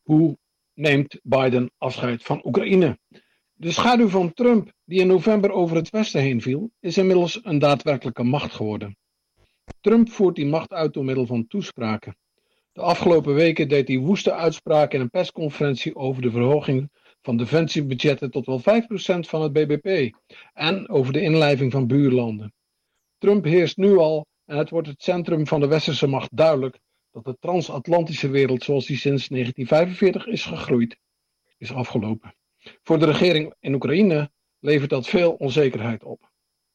Hoe neemt Biden afscheid van Oekraïne? De schaduw van Trump, die in november over het Westen heen viel, is inmiddels een daadwerkelijke macht geworden. Trump voert die macht uit door middel van toespraken. De afgelopen weken deed hij woeste uitspraken in een persconferentie over de verhoging van defensiebudgetten tot wel 5% van het BBP en over de inlijving van buurlanden. Trump heerst nu al en het wordt het centrum van de westerse macht duidelijk dat de transatlantische wereld zoals die sinds 1945 is gegroeid, is afgelopen. Voor de regering in Oekraïne levert dat veel onzekerheid op.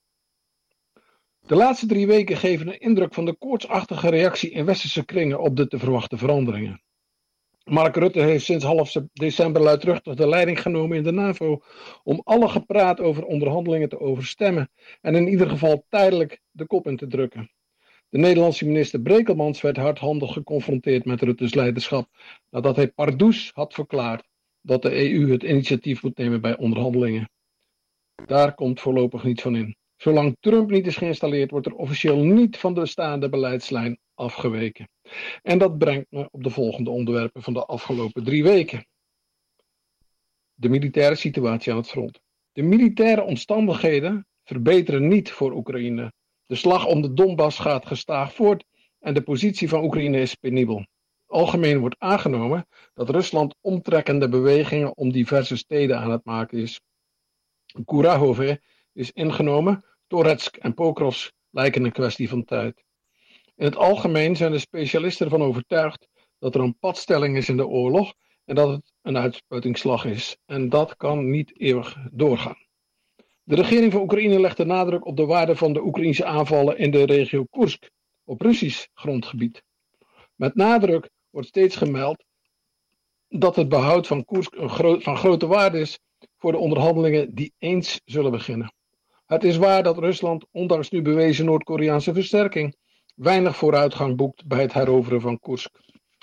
De laatste 3 weken geven een indruk van de koortsachtige reactie in westerse kringen op de te verwachten veranderingen. Mark Rutte heeft sinds half december luidruchtig de leiding genomen in de NAVO om alle gepraat over onderhandelingen te overstemmen en in ieder geval tijdelijk de kop in te drukken. De Nederlandse minister Brekelmans werd hardhandig geconfronteerd met Rutte's leiderschap nadat hij pardoes had verklaard dat de EU het initiatief moet nemen bij onderhandelingen. Daar komt voorlopig niets van in. Zolang Trump niet is geïnstalleerd, wordt er officieel niet van de bestaande beleidslijn afgeweken. En dat brengt me op de volgende onderwerpen van de afgelopen 3 weken. De militaire situatie aan het front. De militaire omstandigheden verbeteren niet voor Oekraïne. De slag om de Donbass gaat gestaag voort en de positie van Oekraïne is penibel. Algemeen wordt aangenomen dat Rusland omtrekkende bewegingen om diverse steden aan het maken is. Kurahovе is ingenomen, Toretsk en Pokrovsk lijken een kwestie van tijd. In het algemeen zijn de specialisten ervan overtuigd dat er een padstelling is in de oorlog en dat het een uitspuitingsslag is. En dat kan niet eeuwig doorgaan. De regering van Oekraïne legt de nadruk op de waarde van de Oekraïnse aanvallen in de regio Koersk, op Russisch grondgebied. Met nadruk wordt steeds gemeld dat het behoud van Koersk van grote waarde is voor de onderhandelingen die eens zullen beginnen. Het is waar dat Rusland, ondanks nu bewezen Noord-Koreaanse versterking, weinig vooruitgang boekt bij het heroveren van Koersk.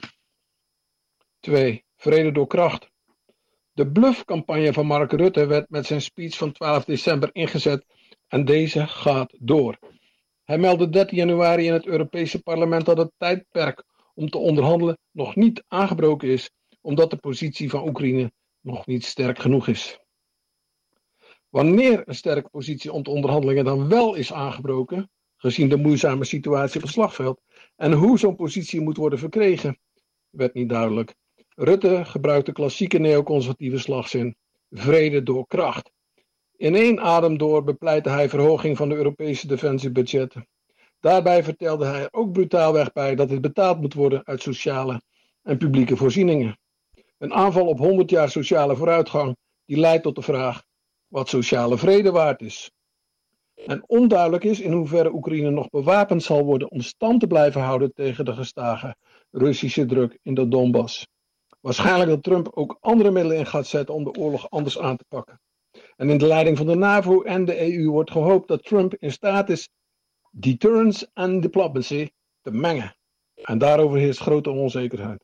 2. Vrede door kracht. De bluffcampagne van Mark Rutte werd met zijn speech van 12 december ingezet en deze gaat door. Hij meldde 13 januari in het Europese parlement dat het tijdperk om te onderhandelen nog niet aangebroken is, omdat de positie van Oekraïne nog niet sterk genoeg is. Wanneer een sterke positie om te onderhandelingen dan wel is aangebroken, gezien de moeizame situatie op het slagveld, en hoe zo'n positie moet worden verkregen, werd niet duidelijk. Rutte gebruikt de klassieke neoconservatieve slagzin, vrede door kracht. In één adem door bepleitte hij verhoging van de Europese defensiebudgetten. Daarbij vertelde hij er ook brutaalweg bij dat het betaald moet worden uit sociale en publieke voorzieningen. Een aanval op 100 jaar sociale vooruitgang die leidt tot de vraag wat sociale vrede waard is. En onduidelijk is in hoeverre Oekraïne nog bewapend zal worden om stand te blijven houden tegen de gestage Russische druk in de Donbass. Waarschijnlijk dat Trump ook andere middelen in gaat zetten om de oorlog anders aan te pakken. En in de leiding van de NAVO en de EU wordt gehoopt dat Trump in staat is deterrence en diplomacy te mengen. En daarover heerst grote onzekerheid.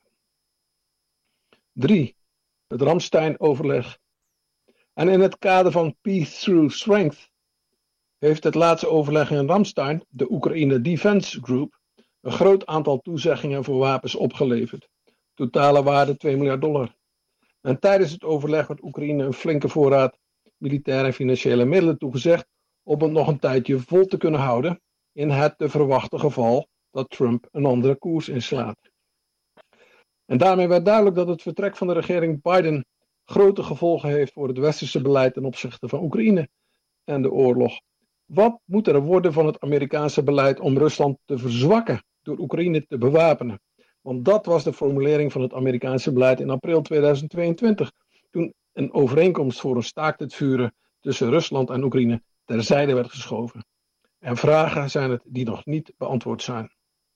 3. Het Ramstein-overleg. En in het kader van Peace Through Strength heeft het laatste overleg in Ramstein, de Oekraïne Defense Group, een groot aantal toezeggingen voor wapens opgeleverd. Totale waarde $2 miljard. En tijdens het overleg werd Oekraïne een flinke voorraad militaire en financiële middelen toegezegd om het nog een tijdje vol te kunnen houden in het te verwachten geval dat Trump een andere koers inslaat. En daarmee werd duidelijk dat het vertrek van de regering Biden grote gevolgen heeft voor het westerse beleid ten opzichte van Oekraïne en de oorlog. Wat moet er worden van het Amerikaanse beleid om Rusland te verzwakken door Oekraïne te bewapenen? Want dat was de formulering van het Amerikaanse beleid in april 2022, toen een overeenkomst voor een staakt het vuren tussen Rusland en Oekraïne terzijde werd geschoven. En vragen zijn het die nog niet beantwoord zijn.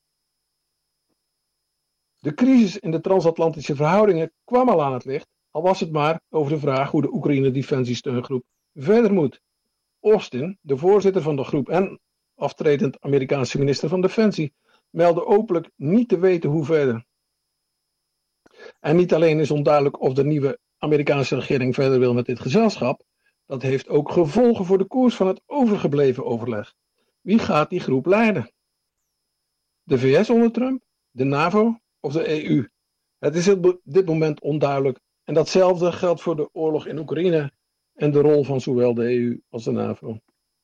De crisis in de transatlantische verhoudingen kwam al aan het licht, al was het maar over de vraag hoe de Oekraïne Defensiesteungroep verder moet. Austin, de voorzitter van de groep en aftredend Amerikaanse minister van Defensie, meldde openlijk niet te weten hoe verder. En niet alleen is onduidelijk of de nieuwe Amerikaanse regering verder wil met dit gezelschap, dat heeft ook gevolgen voor de koers van het overgebleven overleg. Wie gaat die groep leiden? De VS onder Trump, de NAVO of de EU? Het is op dit moment onduidelijk en datzelfde geldt voor de oorlog in Oekraïne en de rol van zowel de EU als de NAVO.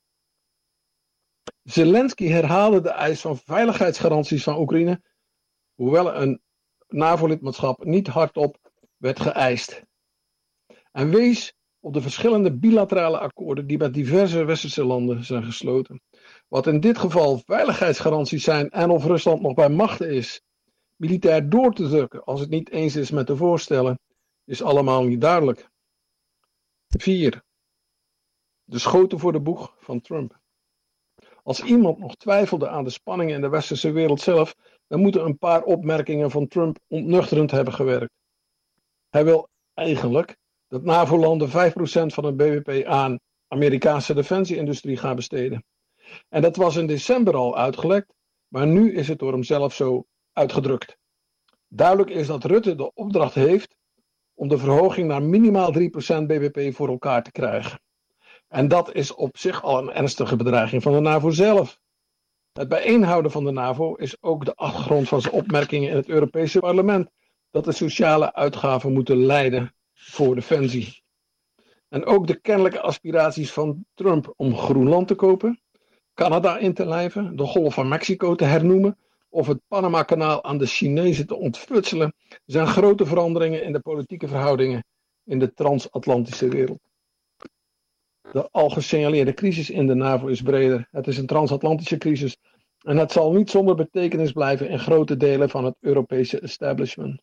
Zelensky herhaalde de eis van veiligheidsgaranties van Oekraïne, hoewel een NAVO-lidmaatschap niet hardop werd geëist. En wees op de verschillende bilaterale akkoorden die met diverse westerse landen zijn gesloten. Wat in dit geval veiligheidsgaranties zijn en of Rusland nog bij machten is militair door te drukken als het niet eens is met de voorstellen, is allemaal niet duidelijk. 4. De schoten voor de boeg van Trump. Als iemand nog twijfelde aan de spanningen in de westerse wereld zelf, dan moeten een paar opmerkingen van Trump ontnuchterend hebben gewerkt. Hij wil eigenlijk dat NAVO-landen 5% van het bbp aan Amerikaanse defensieindustrie gaan besteden. En dat was in december al uitgelekt, maar nu is het door hemzelf zo uitgedrukt. Duidelijk is dat Rutte de opdracht heeft om de verhoging naar minimaal 3% bbp voor elkaar te krijgen. En dat is op zich al een ernstige bedreiging van de NAVO zelf. Het bijeenhouden van de NAVO is ook de achtergrond van zijn opmerkingen in het Europese parlement dat de sociale uitgaven moeten leiden voor defensie. En ook de kennelijke aspiraties van Trump om Groenland te kopen, Canada in te lijven, de Golf van Mexico te hernoemen of het Panama-kanaal aan de Chinezen te ontfutselen, zijn grote veranderingen in de politieke verhoudingen in de transatlantische wereld. De al gesignaleerde crisis in de NAVO is breder. Het is een transatlantische crisis en het zal niet zonder betekenis blijven in grote delen van het Europese establishment.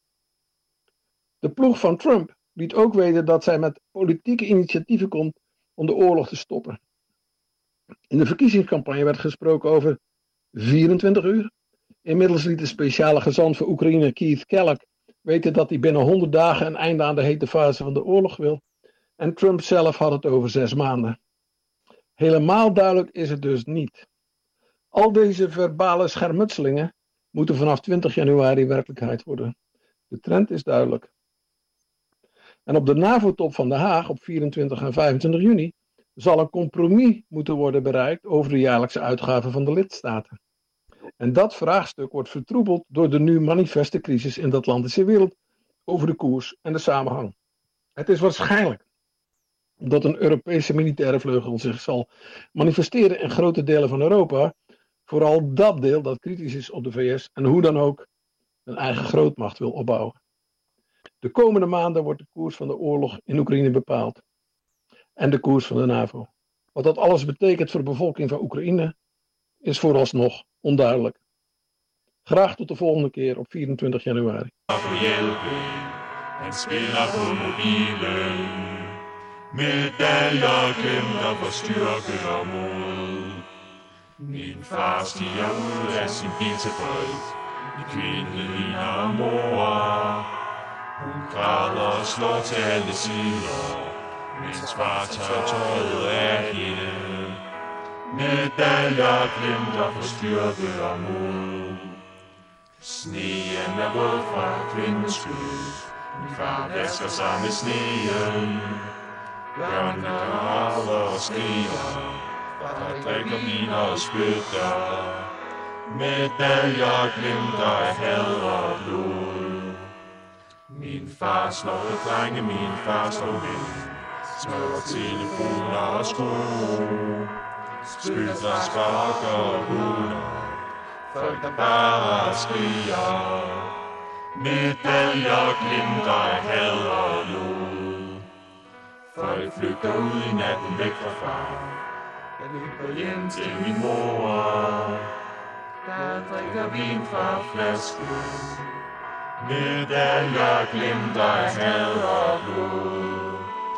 De ploeg van Trump liet ook weten dat zij met politieke initiatieven komt om de oorlog te stoppen. In de verkiezingscampagne werd gesproken over 24 uur. Inmiddels liet de speciale gezant voor Oekraïne Keith Kellogg weten dat hij binnen 100 dagen een einde aan de hete fase van de oorlog wil. En Trump zelf had het over 6 maanden. Helemaal duidelijk is het dus niet. Al deze verbale schermutselingen moeten vanaf 20 januari werkelijkheid worden. De trend is duidelijk. En op de NAVO-top van Den Haag op 24 en 25 juni zal een compromis moeten worden bereikt over de jaarlijkse uitgaven van de lidstaten. En dat vraagstuk wordt vertroebeld door de nu manifeste crisis in de Atlantische wereld over de koers en de samenhang. Het is waarschijnlijk dat een Europese militaire vleugel zich zal manifesteren in grote delen van Europa, vooral dat deel dat kritisch is op de VS en hoe dan ook een eigen grootmacht wil opbouwen. De komende maanden wordt de koers van de oorlog in Oekraïne bepaald en de koers van de NAVO. Wat dat alles betekent voor de bevolking van Oekraïne is vooralsnog onduidelijk. Graag tot de volgende keer op 24 januari. Han spiller på mobilen. Medaljer kæmper for styrke og mod. Min far stiger ud af sin bil til folk. En kvinde ligner mor. Hun græder og slår til alle sider, mens far tager tøjet af hende. Medaljer glimter for styrke og mod. Sneen er våd fra kvindens skød. Min far vasker sig med sneen. Børnene græder og skriger. Far drikker vin og spytter. Medaljer glimter af had og blod. Min far slår drenge, min far slår mænd. Smadrer telefoner og sko. Spytter, sparker og hunder. Folk der bare skriger. Medaljer glimter af had og blod. Folk flygter ud i natten væk fra far. Jeg løber hjem til min mor, der drikker vin fra flasken. Medaljer glimter af had og blod.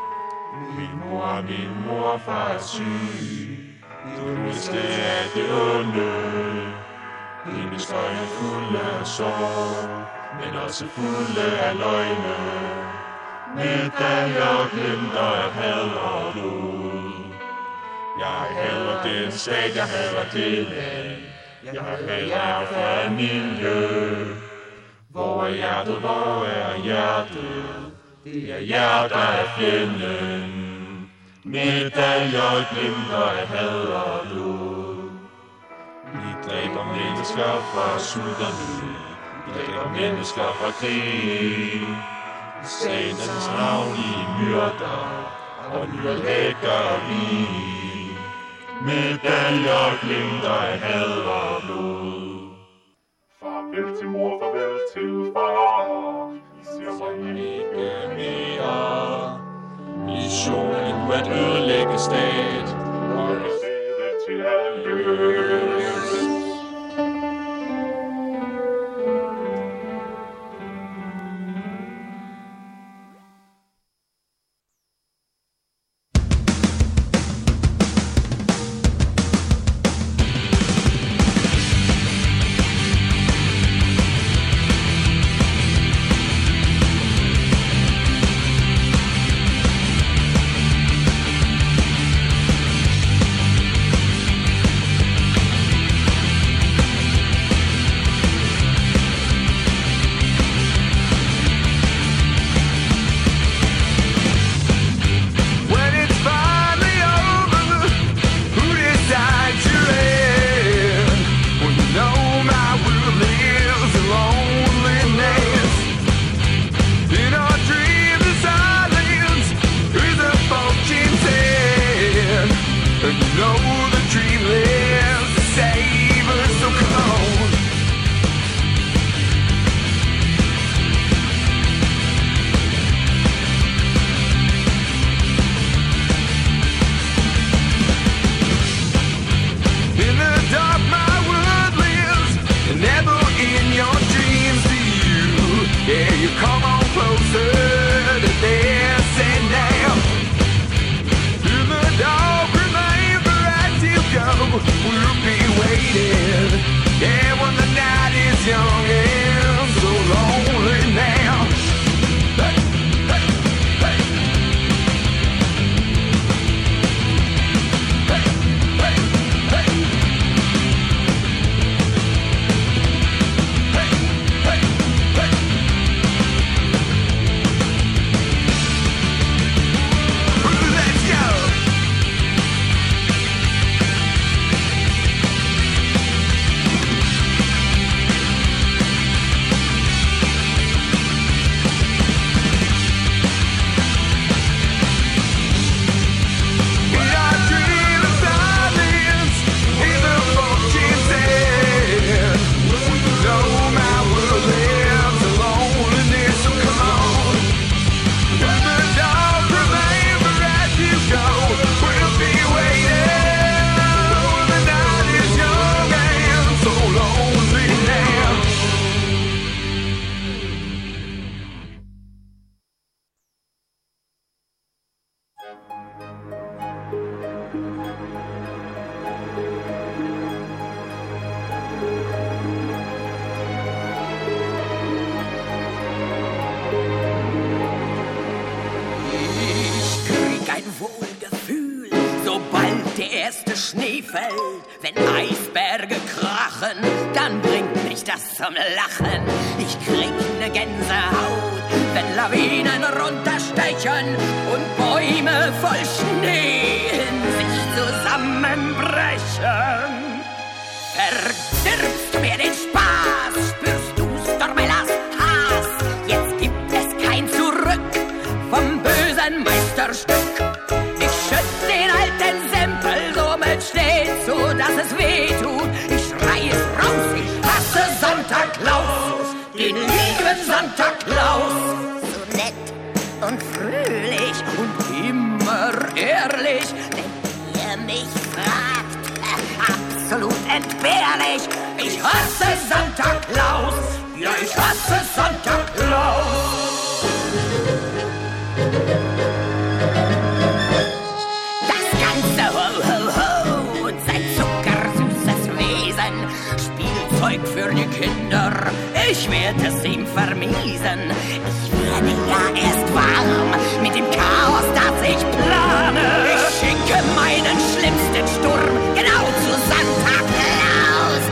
Min morfar er syg. Du vidste af det onde. Hendes øjne fulde af sorg, men også fulde af løgne. Medaljer glimter af had og blod. Jeg hader den stat, jeg hader det land. Jeg hader familie. Hvor er hjertet, hvor er hjertet? Det er hjertet af fjenden. Medaljer glimter af had og blod. Vi dræber mennesker for sult og nød. drikker mennesker fra krig. Satans navn i myrder og nylægger vi. Medaljer glimter af had og blod. Farvel til mor, farvel til far. I ser mig ikke mere. Missionen var at ødelægge stat og sætte til at løse. Schnee fällt, wenn Eisberge krachen, dann bringt mich das zum Lachen. Ich krieg ne Gänsehaut, wenn Lawinen runterstechen und Bäume voll Schnee in sich zusammenbrechen. Verdirbst du mir den Spaß, spürst du Stormellas Hass, jetzt gibt es kein Zurück vom bösen Meisterstück. Ich schütt den alten Sempel so mit Schnee zu, dass es weh tut. Ich schrei es raus, ich hasse Santa Claus, den lieben Santa Claus. So nett und fröhlich und immer ehrlich, wenn ihr mich fragt, absolut entbehrlich. Ich hasse Santa Claus, ja ich hasse Santa Claus. Spielzeug für die Kinder, ich werde es ihm vermiesen. Ich werde ja erst warm mit dem Chaos, das ich plane. Ich schicke meinen schlimmsten Sturm genau zu Santa Claus.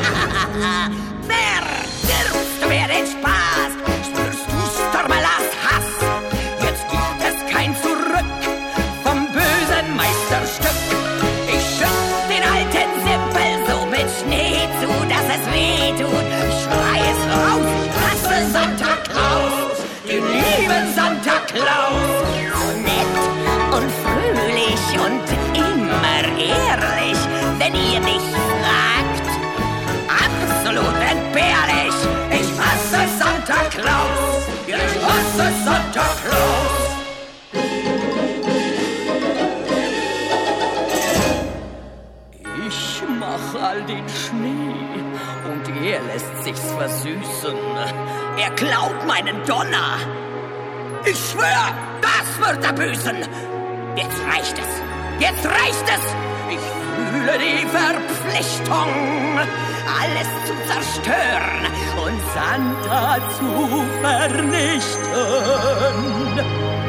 Verdirbst du mir den Spaß, spürst du Stormellas Hass. Jetzt gibt es kein Zurück vom bösen Meisterstück. Ich schütt den alten Sippel so mit Schnee zu, dass es weh tut. Ich schrei es raus, ich Claus. So nett und fröhlich und immer ehrlich, wenn ihr mich fragt. Absolut entbehrlich, ich hasse Santa Claus. Ja, ich hasse Santa Claus. Ich mach all den Schnee und er lässt sich's versüßen. Er klaut meinen Donner. Ich schwör, das wird er büßen. Jetzt reicht es. Jetzt reicht es. Ich fühle die Verpflichtung, alles zu zerstören und Santa zu vernichten.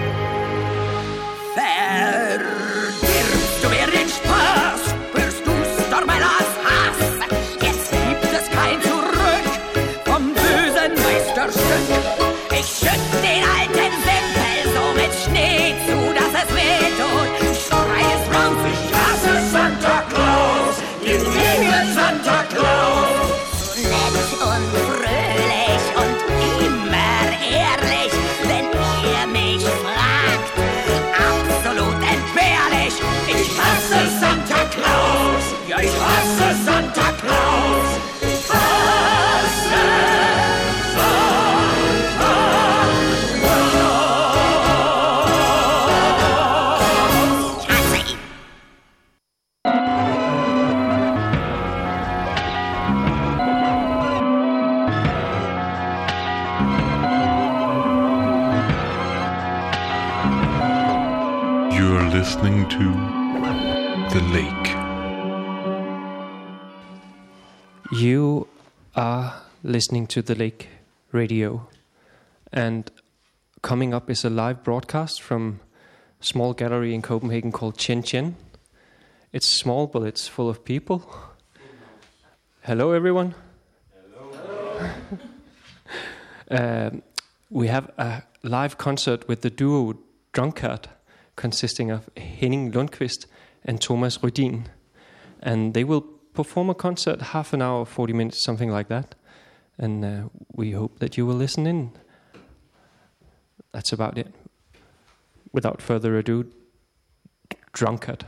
Verdirbst du mir den Spaß, spürst du Stormellas Hass. Jetzt gibt es kein Zurück vom bösen Meisterstück. Ich schütt den alten Simpel so mit Schnee zu, dass es weh tut. Schrei es raus, ich hasse Santa Claus, gib mir Santa Claus. Nett und fröhlich und immer ehrlich, wenn ihr mich fragt. Absolut entbehrlich, ich hasse Santa Claus. Ja, ich hasse Santa Claus. Ich hasse You're listening to The Lake. You are listening to The Lake Radio, and coming up is a live broadcast from a small gallery in Copenhagen called Chen Chen. It's small, but it's full of people. Hello, everyone. Hello. We have a live concert with the duo Drunkard, consisting of Henning Lundqvist and Thomas Rødin. And they will perform a concert, half an hour, 40 minutes, something like that. And we hope that you will listen in. That's about it. Without further ado, Drunkard.